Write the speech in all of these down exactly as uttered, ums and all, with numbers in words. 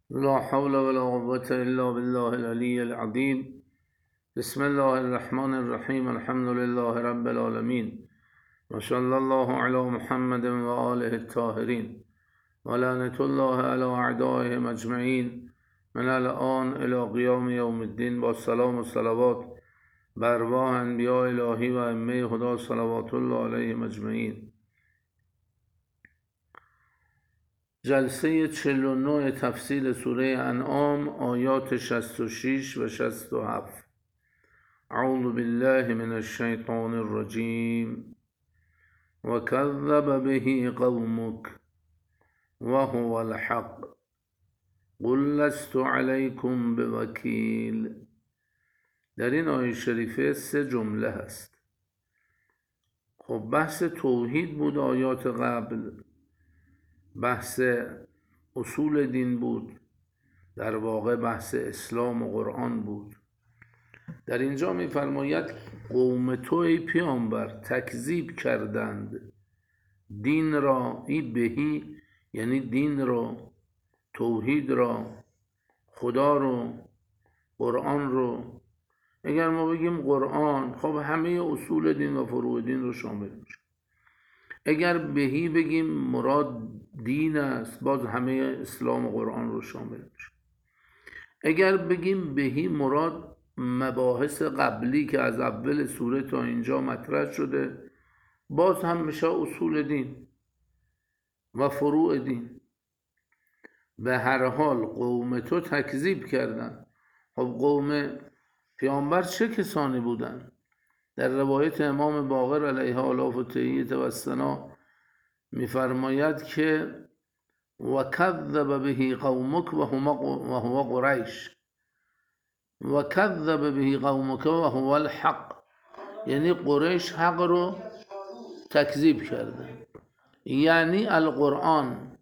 لا حول ولا قوة إلا بالله العلي العظيم. بسم الله الرحمن الرحيم. الحمد لله رب العالمين، وصلى الله على محمد وآله الطاهرين، ولعنة الله على أعدائهم أجمعين من الآن إلى قیام یوم الدین. با سلام و صلوات بر ارواح انبیاء الهی و ائمه خدا صلوات الله علیهم اجمعین. جلسه چهل و نه تفسیر سوره انعام، آیات شصت و شش و شصت و هفت. اعوذ بالله من الشیطان الرجیم. وكذب به قومك وهو الحق قل لست عليكم بوکیل. در این آیه شریفه سه جمله هست. خب بحث توحید بود آیات قبل، بحث اصول دین بود، در واقع بحث اسلام و قرآن بود. در اینجا می‌فرماید قوم تو ای پیامبر تکذیب کردند دین را. ای بهی یعنی دین را، توحید را، خدا رو، قرآن رو. اگر ما بگیم قرآن، خب همه اصول دین و فروع دین رو شامل میشه. اگر بهی بگیم مراد دین است، باز همه اسلام و قرآن رو شامل میشه. اگر بگیم بهی مراد مباحث قبلی که از اول سوره تا اینجا مطرح شده، باز هم میشه اصول دین و فروع دین. به هر حال قوم تو تکذیب کردن. خب قوم پیامبر چه کسانی بودن؟ در روایت امام باقر علیه آلاف و تحییت و الثنا میفرماید که وکذب به قومک و هو قریش. وکذب به قومک و هو الحق، یعنی قریش حق رو تکذیب کرده، یعنی القرآن.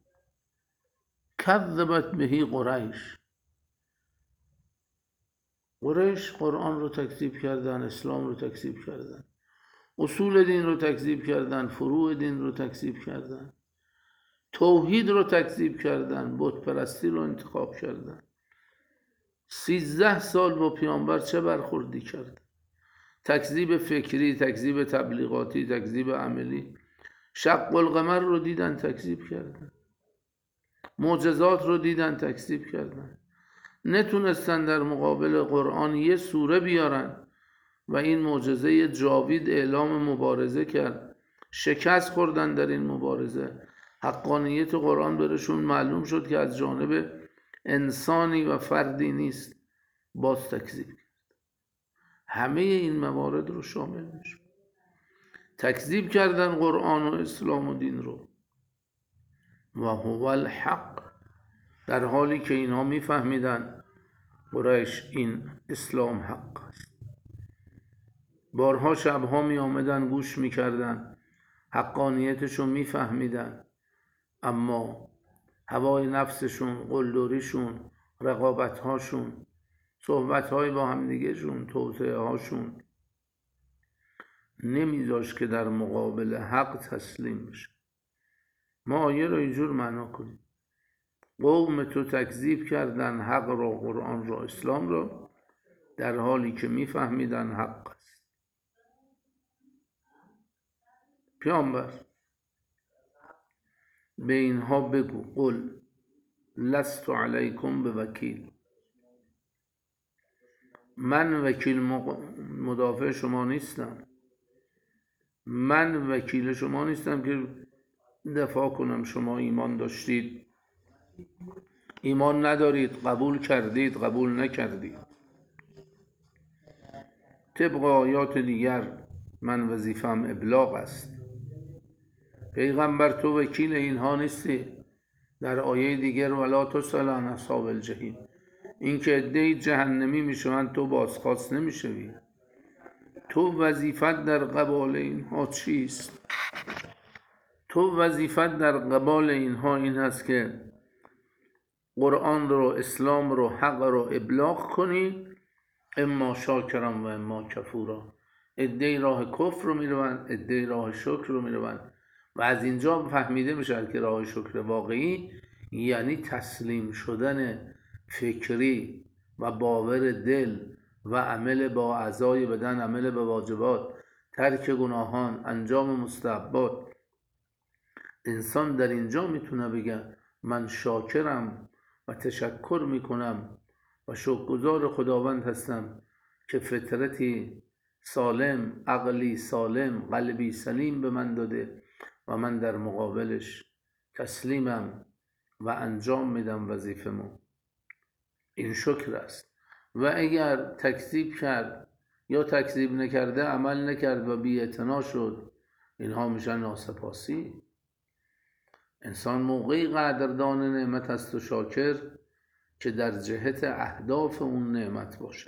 کذبت به قریش، قریش قرآن رو تکذیب کردن، اسلام رو تکذیب کردن، اصول دین رو تکذیب کردن، فروع دین رو تکذیب کردن، توحید رو تکذیب کردن، بت پرستی رو انتخاب کردن. سیزده سال با پیامبر چه برخوردی کرد؟ تکذیب فکری، تکذیب تبلیغاتی، تکذیب عملی. شق القمر رو دیدن تکذیب کردن، معجزات رو دیدن تکذیب کردن. نتونستن در مقابل قرآن یه سوره بیارن و این معجزه جاوید اعلام مبارزه کرد. شکست خوردن در این مبارزه. حقانیت قرآن برشون معلوم شد که از جانب انسانی و فردی نیست، باز تکذیب کرد. همه این موارد رو شامل میشه. تکذیب کردن قرآن و اسلام و دین رو. و هو الحق، در حالی که اینها میفهمیدن قریش این اسلام حق است. بارها شبها می آمدن گوش می کردن، حقانیتشو می فهمیدن، اما هوای نفسشون، قلدریشون، رقابتهاشون، صحبتهای با همدیگهشون، توطئه هاشون نمیذاشت که در مقابل حق تسلیم بشه. ما آیه رو اینجور معنا کنیم: قوم تو تکذیب کردن حق را، قرآن را، اسلام را، در حالی که میفهمیدن حق است. پیامبر به اینها بگو قل لست علیکم بوکیل، من وکیل مدافع شما نیستم، من وکیل شما نیستم که دفاع کنم. شما ایمان داشتید، ایمان ندارید، قبول کردید، قبول نکردید. طبق آیات دیگر من وظیفم ابلاغ است. پیغمبر تو وکیل اینها نیستی. در آیه دیگر ولا تسأل عن اصحاب الجحیم، این که عده‌ای جهنمی میشوند تو بازخواست نمیشوی. تو وظیفت در قبال اینها چیست؟ تو وظیفت در قبال اینها این هست که قرآن رو، اسلام رو، حق رو ابلاغ کنی، اما شاکرم و اما کفورا. عده‌ای راه کفر رو میروند، عده‌ای راه شکر رو میروند. و از اینجا فهمیده میشه که راه شکر واقعی یعنی تسلیم شدن فکری و باور دل و عمل با اعضای بدن، عمل به واجبات، ترک گناهان، انجام مستحبات. انسان در اینجا میتونه بگه من شاکرم و تشکر میکنم و شکرگزار خداوند هستم که فطرتی سالم، عقلی سالم، قلبی سلیم به من داده و من در مقابلش تسلیمم و انجام میدم وظیفه‌مو. این شکر است. و اگر تکذیب کرد یا تکذیب نکرده، عمل نکرد و بی‌اعتنا شد، اینها میشن ناسپاسی. انسان موقعی قدردان نعمت است و شاکر که در جهت اهداف اون نعمت باشه.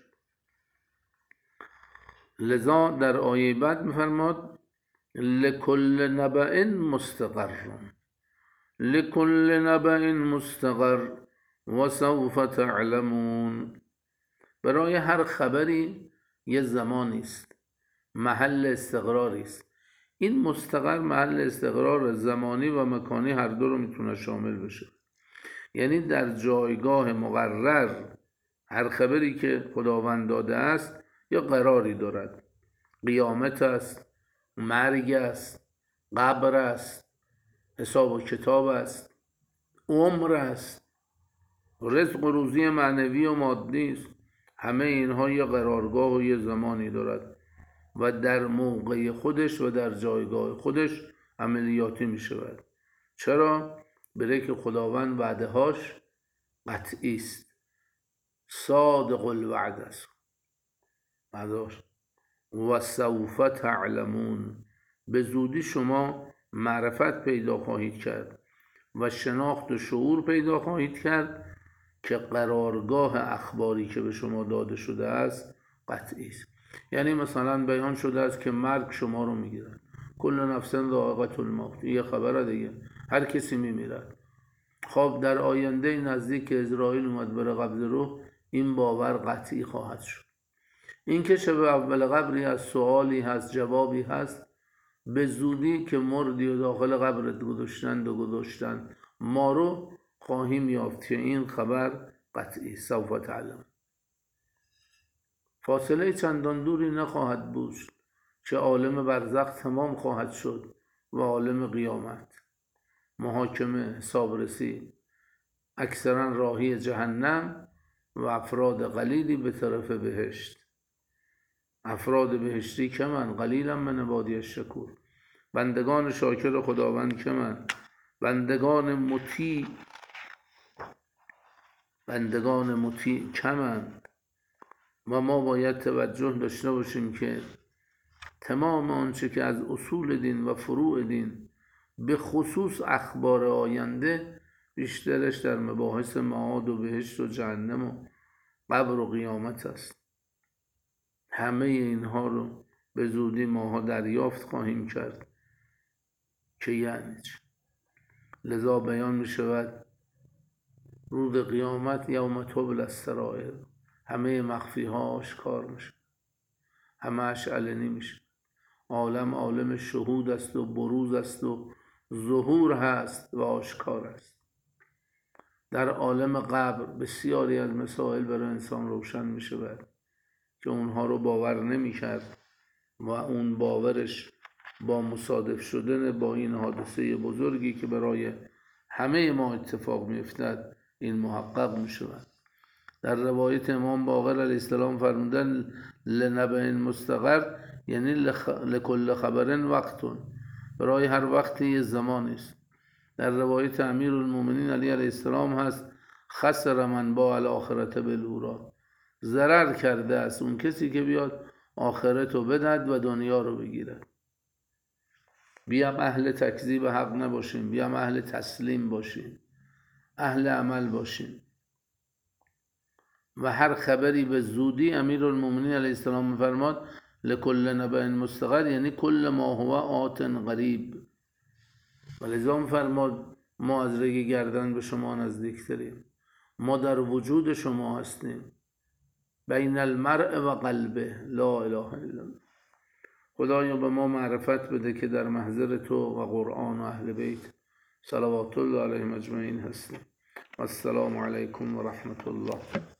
لذا در آیه بعد میفرماد لکل نبأ مستقر، لکل نبأ مستقر و سوف تعلمون. برای هر خبری یه زمانی است، محل استقراری است. این مستقر، محل استقرار زمانی و مکانی، هر دو رو میتونه شامل بشه. یعنی در جایگاه مقرر هر خبری که خداوند داده است یا قراری دارد. قیامت است، مرگ است، قبر است، حساب و کتاب است، عمر است، رزق و روزی معنوی و مادی است. همه اینها یه قرارگاه و یه زمانی دارد و در موقع خودش و در جایگاه خودش عملیاتی می شود. چرا؟ برای که خداوند وعده هاش قطعی است، صادق الوعد است. وعدهاش و سوف تعلمون، به زودی شما معرفت پیدا خواهید کرد و شناخت و شعور پیدا خواهید کرد که قرارگاه اخباری که به شما داده شده است قطعی است. یعنی مثلا بیان شده است که مرگ شما رو میگیرد، کل نفس ذائقة الموت، یه خبره دیگه، هر کسی میمیرد. خب در آینده نزدیک اسرائیل اومد بره قبض روح، این باور قطعی خواهد شد. این که شب اول قبری هست، سوالی هست، جوابی هست، به زودی که مردی و داخل قبرت گذاشتند و گذاشتن ما رو خواهیم یافت که این خبر قطعی. سوف تعلم، فاصله چندان دوری نخواهد بود که عالم برزخ تمام خواهد شد و عالم قیامت، محاکمه، حسابرسی، اکثرا راهی جهنم و افراد قلیلی به طرف بهشت. افراد بهشتی که من قلیلا من عبادی الشکور، بندگان شاکر خداوند که من، بندگان مطیع، بندگان مطیع کمند. و ما باید توجه داشته باشیم که تمام آنچه که از اصول دین و فروع دین به خصوص اخبار آینده بیشترش در مباحث معاد و بهشت و جهنم و قبر و قیامت است. همه اینها رو به زودی ماها دریافت خواهیم کرد که یعنی چه. لذا بیان می شود روز قیامت یوم تبلی السرائر، همه مخفی ها آشکار میشه، همه اش علنی میشه. عالم عالم شهود است و بروز است و ظهور هست و آشکار است. در عالم قبر بسیاری از مسائل برای انسان روشن میشود که اونها رو باور نمیکرد و اون باورش با مصادف شدن با این حادثه بزرگی که برای همه ما اتفاق میافتد این محقق میشود. در روایت امام باقر علیه السلام فرمودن لنبأ مستقر، یعنی لخ... لکل خبرن وقتون، برای هر وقتی یه زمانی است. در روایت امیر المؤمنین علی علیه السلام هست خسر من با الاخرت بالورا، ضرر کرده است اون کسی که بیاد آخرت رو بدهد و دنیا رو بگیرد. بیام اهل تکذیب حق نباشیم، بیام اهل تسلیم باشیم، اهل عمل باشیم و هر خبری به زودی. امیر المؤمنین علیه السلام میفرماد لکل نبأ مستقر، یعنی کل ما هو آت قریب. ولذا میفرماد ما از رگ گردن به شما نزدیکتریم، ما در وجود شما هستیم، بین المرء و قلبه لا اله الا الله. خدایا به ما معرفت بده که در محضر تو و قرآن و اهل بیت صلوات الله علیهم اجمعین هستیم. السلام علیکم و رحمت الله.